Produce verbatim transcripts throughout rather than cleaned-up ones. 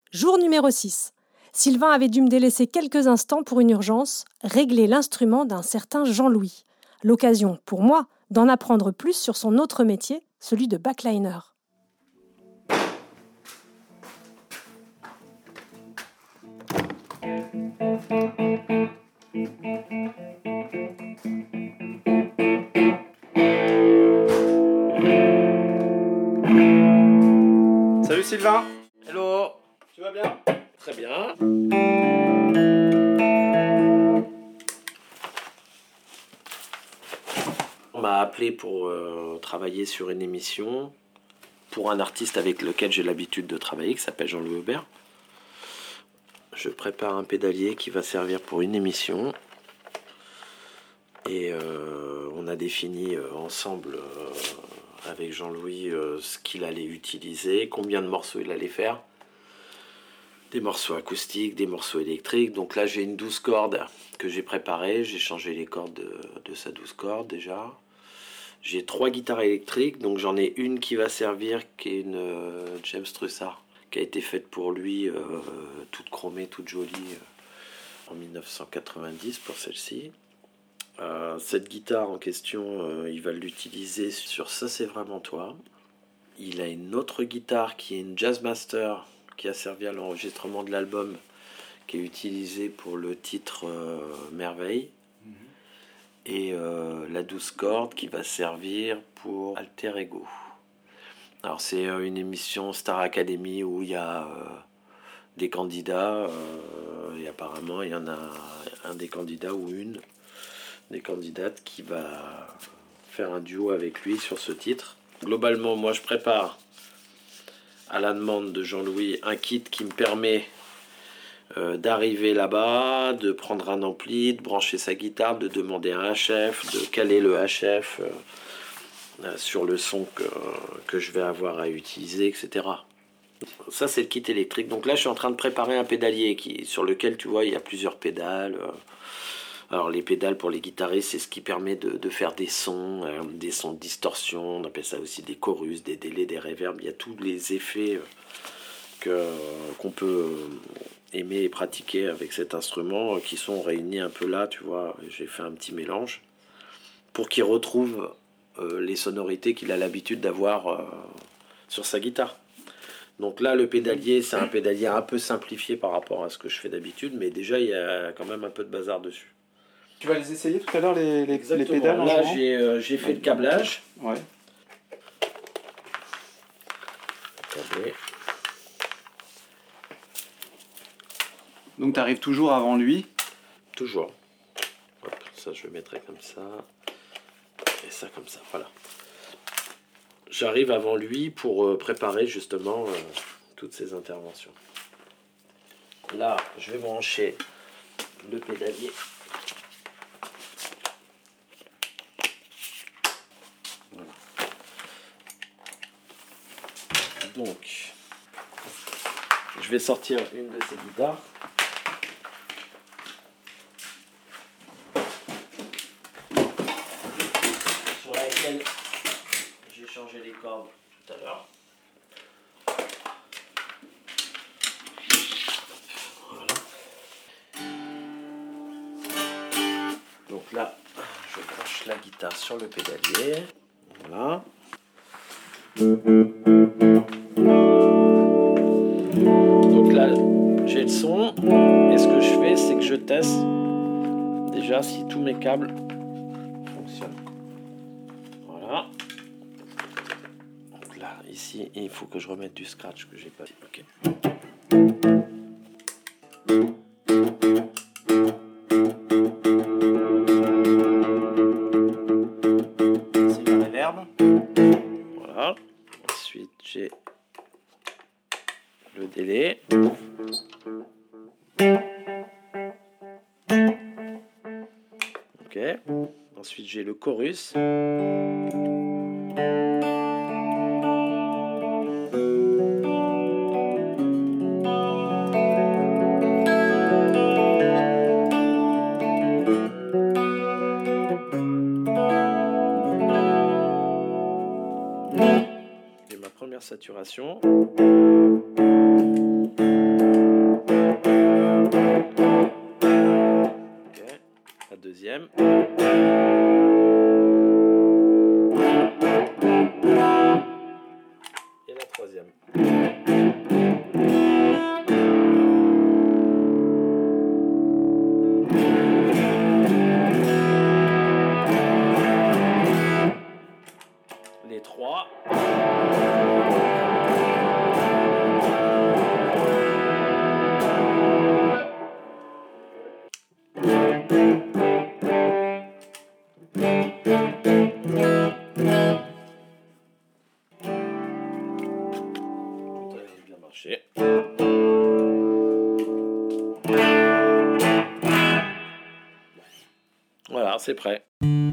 Jour numéro six. Sylvain avait dû me délaisser quelques instants pour une urgence, régler l'instrument d'un certain Jean-Louis. L'occasion, pour moi, d'en apprendre plus sur son autre métier, celui de backliner. Salut Sylvain. Hello. Tu vas bien? Très bien. On m'a appelé pour euh, travailler sur une émission pour un artiste avec lequel j'ai l'habitude de travailler, qui s'appelle Jean-Louis Aubert. Je prépare un pédalier qui va servir pour une émission. Et euh, on a défini euh, ensemble euh, avec Jean-Louis euh, ce qu'il allait utiliser, combien de morceaux il allait faire. Des morceaux acoustiques, des morceaux électriques. Donc là, j'ai une douze cordes que j'ai préparée. J'ai changé les cordes de, de sa douze cordes déjà. J'ai trois guitares électriques. Donc j'en ai une qui va servir, qui est une euh, James Trussard, qui a été faite pour lui, euh, toute chromée, toute jolie, euh, en dix-neuf cent quatre-vingt-dix pour celle-ci. Euh, cette guitare en question, euh, il va l'utiliser sur Ça c'est vraiment toi. Il a une autre guitare qui est une Jazzmaster, qui a servi à l'enregistrement de l'album, qui est utilisé pour le titre euh, Merveille, mmh. et euh, la douze cordes qui va servir pour Alter Ego. Alors c'est euh, une émission Star Academy où il y a euh, des candidats, euh, et apparemment il y en a un des candidats ou une des candidates qui va faire un duo avec lui sur ce titre. Globalement, moi je prépare à la demande de Jean-Louis un kit qui me permet euh, d'arriver là-bas, de prendre un ampli, de brancher sa guitare, de demander un H F, de caler le H F euh, sur le son que, que je vais avoir à utiliser, et cetera. Ça c'est le kit électrique. Donc là je suis en train de préparer un pédalier qui, sur lequel tu vois il y a plusieurs pédales. Alors les pédales pour les guitaristes, c'est ce qui permet de, de faire des sons, euh, des sons de distorsion, on appelle ça aussi des chorus, des délais, des reverbs. Il y a tous les effets que, qu'on peut aimer et pratiquer avec cet instrument qui sont réunis un peu là, tu vois. J'ai fait un petit mélange pour qu'il retrouve euh, les sonorités qu'il a l'habitude d'avoir euh, sur sa guitare. Donc là, le pédalier, c'est un pédalier un peu simplifié par rapport à ce que je fais d'habitude, mais déjà, il y a quand même un peu de bazar dessus. Tu vas les essayer tout à l'heure, les, les, les pédales? Là, j'ai, euh, j'ai fait le câblage. Ouais. Câblé. Donc, tu arrives toujours avant lui? Toujours. Hop, ça, je le mettrai comme ça. Et ça, comme ça. Voilà. J'arrive avant lui pour euh, préparer justement euh, toutes ces interventions. Là, je vais brancher le pédalier. Donc, je vais sortir une de ces guitares. Sur laquelle j'ai changé les cordes tout à l'heure. Voilà. Donc là, je branche la guitare sur le pédalier. Voilà. Donc là, j'ai le son, et ce que je fais, c'est que je teste déjà si tous mes câbles fonctionnent. Voilà. Donc là, ici, il faut que je remette du scratch que j'ai pas dit. Ok. C'est la reverb. Voilà. Ensuite, j'ai le délai. Ok. Ensuite, j'ai le chorus. J'ai ma première saturation. c'est prêt.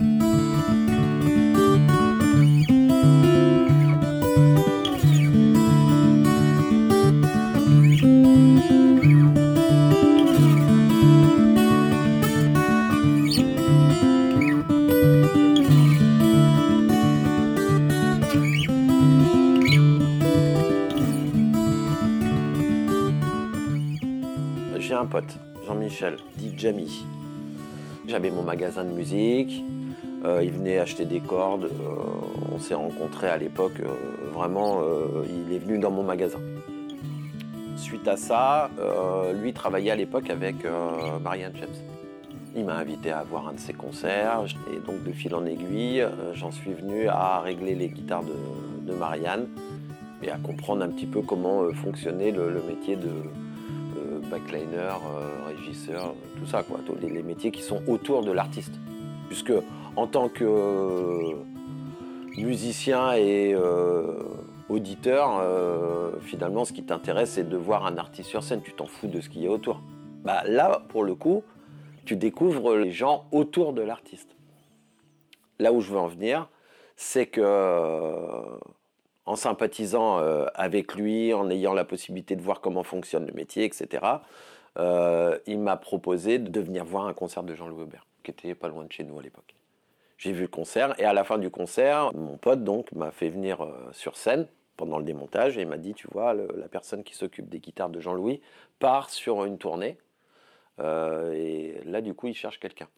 J'ai un pote, Jean-Michel, dit Jamie. J'avais mon magasin de musique, euh, il venait acheter des cordes, euh, on s'est rencontrés à l'époque, euh, vraiment, euh, il est venu dans mon magasin. Suite à ça, euh, lui travaillait à l'époque avec euh, Marianne James. Il m'a invité à voir un de ses concerts, et donc de fil en aiguille, euh, j'en suis venu à régler les guitares de, de Marianne et à comprendre un petit peu comment euh, fonctionnait le, le métier de backliner, euh, régisseur, tout ça, quoi, tous les, les métiers qui sont autour de l'artiste. Puisque en tant que euh, musicien et euh, auditeur, euh, finalement, ce qui t'intéresse, c'est de voir un artiste sur scène. Tu t'en fous de ce qu'il y a autour. Bah, là, pour le coup, tu découvres les gens autour de l'artiste. Là où je veux en venir, c'est que euh, en sympathisant euh, avec lui, en ayant la possibilité de voir comment fonctionne le métier, et cetera, euh, il m'a proposé de venir voir un concert de Jean-Louis Aubert, qui était pas loin de chez nous à l'époque. J'ai vu le concert, et à la fin du concert, mon pote donc m'a fait venir euh, sur scène pendant le démontage, et il m'a dit, tu vois, le, la personne qui s'occupe des guitares de Jean-Louis part sur une tournée, euh, et là du coup il cherche quelqu'un.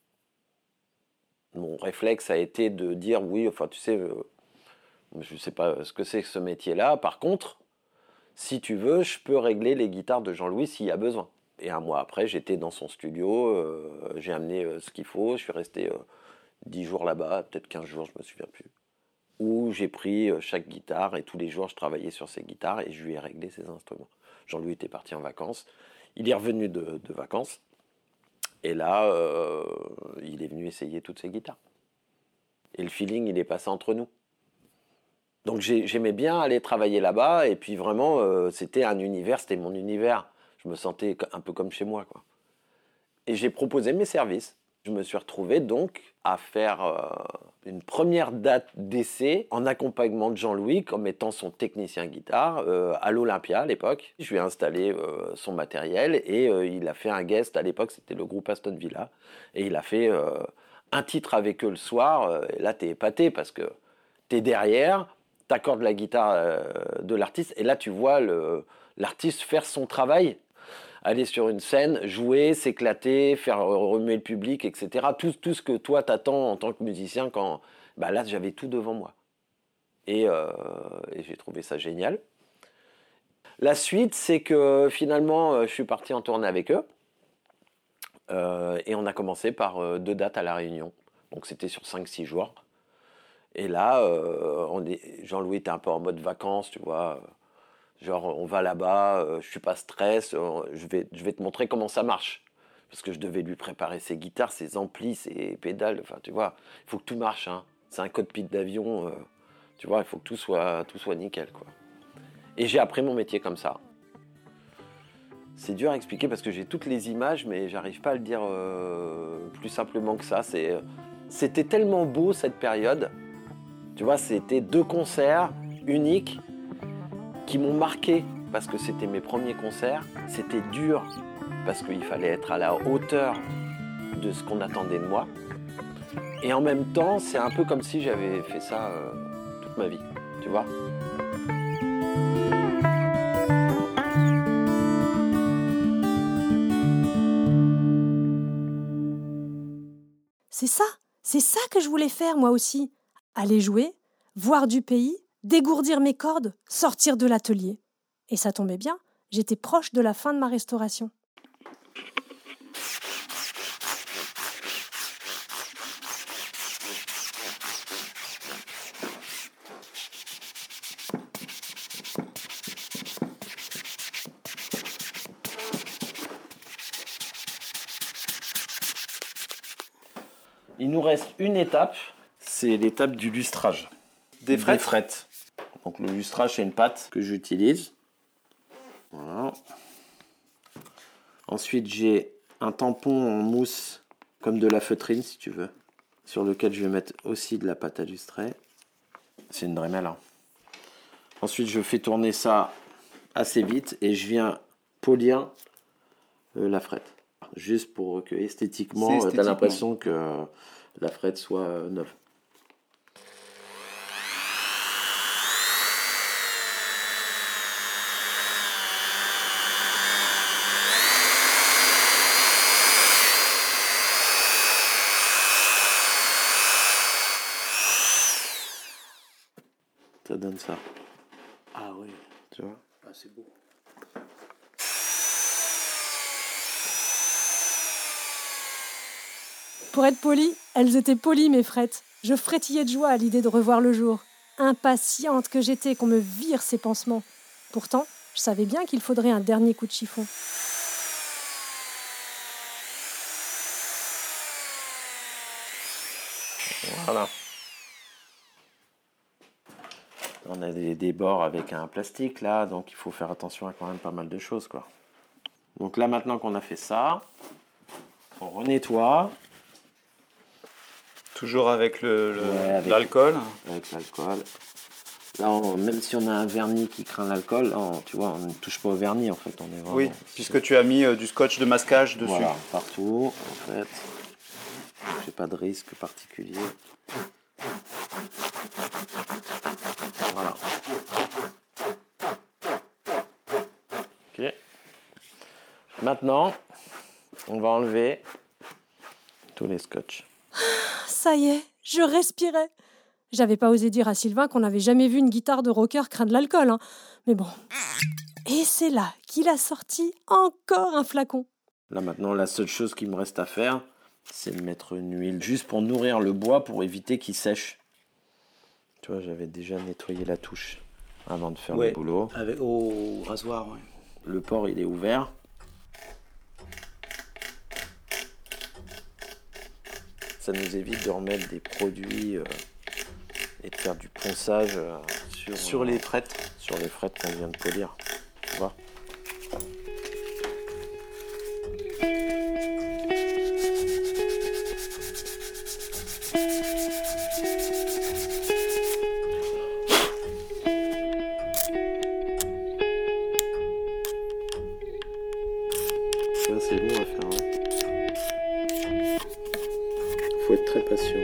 Mon réflexe a été de dire, oui, enfin tu sais... Euh, je ne sais pas ce que c'est que ce métier-là. Par contre, si tu veux, je peux régler les guitares de Jean-Louis s'il y a besoin. Et un mois après, j'étais dans son studio, euh, j'ai amené euh, ce qu'il faut, je suis resté euh, dix jours là-bas, peut-être quinze jours, je ne me souviens plus. Où j'ai pris euh, chaque guitare et tous les jours, je travaillais sur ces guitares et je lui ai réglé ses instruments. Jean-Louis était parti en vacances, il est revenu de, de vacances et là, euh, il est venu essayer toutes ses guitares. Et le feeling, il est passé entre nous. Donc j'aimais bien aller travailler là-bas et puis vraiment euh, c'était un univers, c'était mon univers. Je me sentais un peu comme chez moi, quoi. Et j'ai proposé mes services. Je me suis retrouvé donc à faire euh, une première date d'essai en accompagnement de Jean-Louis comme étant son technicien guitare euh, à l'Olympia à l'époque. Je lui ai installé euh, son matériel et euh, il a fait un guest à l'époque, c'était le groupe Aston Villa. Et il a fait euh, un titre avec eux le soir. Euh, et là t'es épaté parce que t'es derrière, t'accordes la guitare euh, de l'artiste et là tu vois le, l'artiste faire son travail, aller sur une scène, jouer, s'éclater, faire remuer le public, et cetera. Tout, tout ce que toi t'attends en tant que musicien quand... Bah là j'avais tout devant moi. Et, euh, et j'ai trouvé ça génial. La suite, c'est que finalement je suis parti en tournée avec eux euh, et on a commencé par euh, deux dates à La Réunion. Donc c'était sur cinq six jours. Et là, euh, on est, Jean-Louis était un peu en mode vacances, tu vois. Genre, on va là-bas, euh, je suis pas stress, euh, je, vais, je vais te montrer comment ça marche. Parce que je devais lui préparer ses guitares, ses amplis, ses pédales, enfin, tu vois. Il faut que tout marche, hein. C'est un cockpit d'avion, euh, tu vois, il faut que tout soit, tout soit nickel, quoi. Et j'ai appris mon métier comme ça. C'est dur à expliquer parce que j'ai toutes les images, mais j'arrive pas à le dire euh, plus simplement que ça. C'est, c'était tellement beau, cette période. Tu vois, c'était deux concerts uniques qui m'ont marqué parce que c'était mes premiers concerts. C'était dur parce qu'il fallait être à la hauteur de ce qu'on attendait de moi. Et en même temps, c'est un peu comme si j'avais fait ça euh, toute ma vie, tu vois. C'est ça, c'est ça que je voulais faire moi aussi. Aller jouer, voir du pays, dégourdir mes cordes, sortir de l'atelier. Et ça tombait bien, j'étais proche de la fin de ma restauration. Il nous reste une étape, c'est l'étape du lustrage. Des frettes. Des frettes. Donc le lustrage, c'est une pâte que j'utilise. Voilà. Ensuite, j'ai un tampon en mousse, comme de la feutrine si tu veux. sur lequel je vais mettre aussi de la pâte à lustrer. C'est une Dremel. Hein. Ensuite, je fais tourner ça assez vite et je viens polir euh, la frette. Juste pour que esthétiquement, tu as l'impression que euh, la frette soit euh, neuve. Ça donne ça. Ah oui. Tu vois ? Ah, c'est beau. Pour être poli, elles étaient polies, mes frettes. Je frétillais de joie à l'idée de revoir le jour. Impatiente que j'étais qu'on me vire ces pansements. Pourtant, je savais bien qu'il faudrait un dernier coup de chiffon. Voilà. On a des, des bords avec un plastique là, donc il faut faire attention à quand même pas mal de choses, quoi. Donc là, maintenant qu'on a fait ça, on renettoie. Toujours avec le, le, Ouais, avec- l'alcool. Avec l'alcool. Là, on- même si on a un vernis qui craint l'alcool, là, on- tu vois, on ne touche pas au vernis en fait. On est vraiment, Oui, puisque tu as mis euh, du scotch de masquage dessus. Voilà, partout en fait. J'ai pas de risque particulier. Voilà. Ok. Maintenant, on va enlever tous les scotch. Ça y est, je respirais. J'avais pas osé dire à Sylvain qu'on n'avait jamais vu une guitare de rocker craindre l'alcool, hein. Mais bon. Et c'est là qu'il a sorti encore un flacon. Là maintenant, la seule chose qu'il me reste à faire, c'est de mettre une huile juste pour nourrir le bois pour éviter qu'il sèche. Tu vois, j'avais déjà nettoyé la touche avant de faire Ouais, le boulot. avec, au rasoir, ouais. Le port, il est ouvert. Ça nous évite de remettre des produits euh, et de faire du ponçage euh, sur, Sur euh, les frettes. sur les frettes qu'on vient de polir. Tu vois ? Ça, c'est long à faire. Hein. Faut être très patient.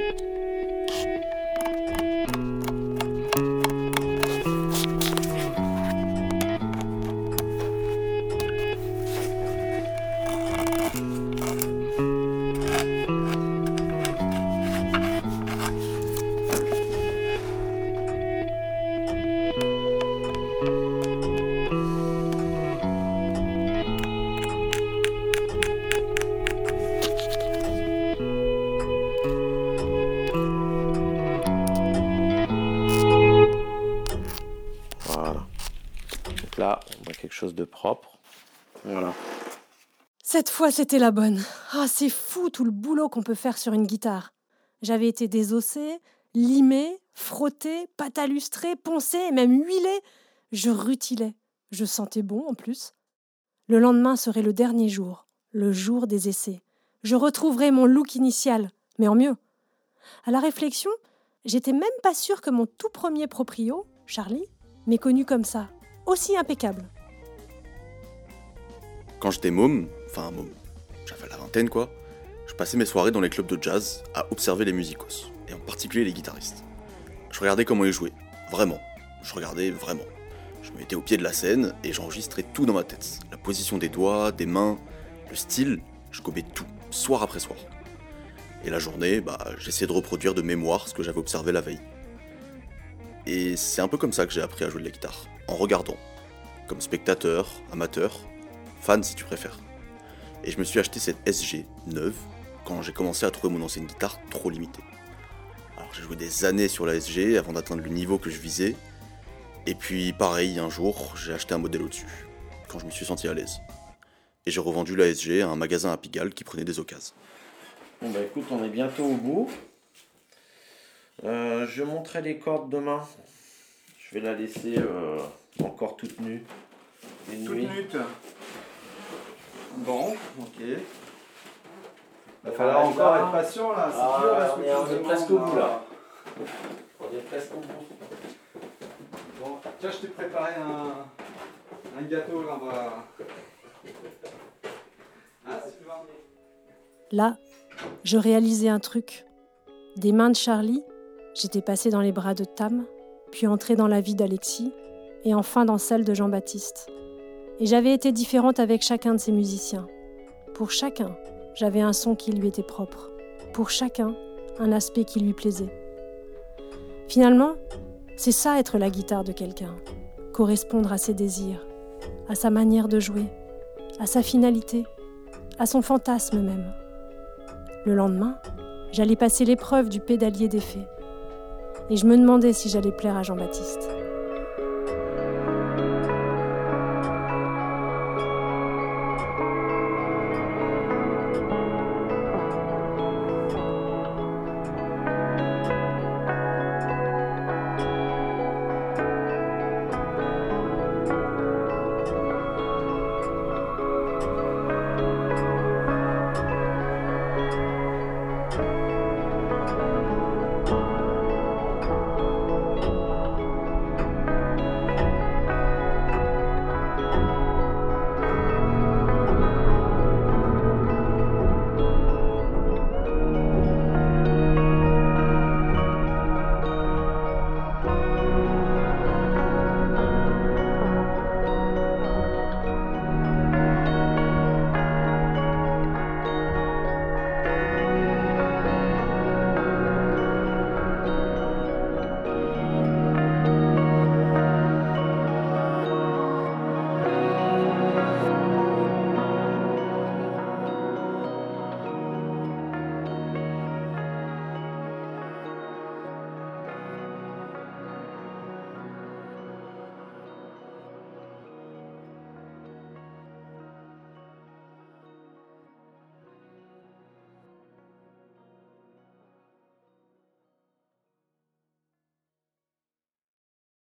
Voilà. Donc là, on a quelque chose de propre. Voilà. Cette fois, c'était la bonne. Ah, c'est fou tout le boulot qu'on peut faire sur une guitare. J'avais été désossée, limée, frottée, pâte à lustrer, poncée et même huilée. Je rutilais. Je sentais bon en plus. Le lendemain serait le dernier jour, le jour des essais. Je retrouverais mon look initial, mais en mieux. À la réflexion, j'étais même pas sûre que mon tout premier proprio, Charlie, m'ait connu comme ça, aussi impeccable. Quand j'étais môme, enfin môme, j'avais la vingtaine quoi, je passais mes soirées dans les clubs de jazz à observer les musicos, et en particulier les guitaristes. Je regardais comment ils jouaient, vraiment, je regardais vraiment. Je me mettais au pied de la scène et j'enregistrais tout dans ma tête. La position des doigts, des mains, le style, je gobais tout, soir après soir. Et la journée, bah, j'essayais de reproduire de mémoire ce que j'avais observé la veille. Et c'est un peu comme ça que j'ai appris à jouer de la guitare, en regardant, comme spectateur, amateur, fan si tu préfères. Et je me suis acheté cette S G neuve quand j'ai commencé à trouver mon ancienne guitare trop limitée. Alors j'ai joué des années sur la S G avant d'atteindre le niveau que je visais. Et puis pareil, un jour, j'ai acheté un modèle au-dessus, quand je me suis senti à l'aise. Et j'ai revendu la S G à un magasin à Pigalle qui prenait des occasions. Bon bah écoute, on est bientôt au bout. Euh, je montrerai les cordes demain. Je vais la laisser euh, encore toute nue. Une Toute nuit. minute. Bon, ok. Il va falloir encore être patient là, c'est ah, dur là, ce on que est, tu on nous est demandes, presque au bout là. On est presque au bout. Bon, tiens, je t'ai préparé un, un gâteau là, on va... Hein, Sylvain ? Là, je réalisais un truc. Des mains de Charlie, j'étais passée dans les bras de Tam, puis entrée dans la vie d'Alexis, et enfin dans celle de Jean-Baptiste. Et j'avais été différente avec chacun de ces musiciens. Pour chacun, j'avais un son qui lui était propre. Pour chacun, un aspect qui lui plaisait. Finalement, c'est ça être la guitare de quelqu'un. Correspondre à ses désirs, à sa manière de jouer, à sa finalité, à son fantasme même. Le lendemain, j'allais passer l'épreuve du pédalier des fées. Et je me demandais si j'allais plaire à Jean-Baptiste.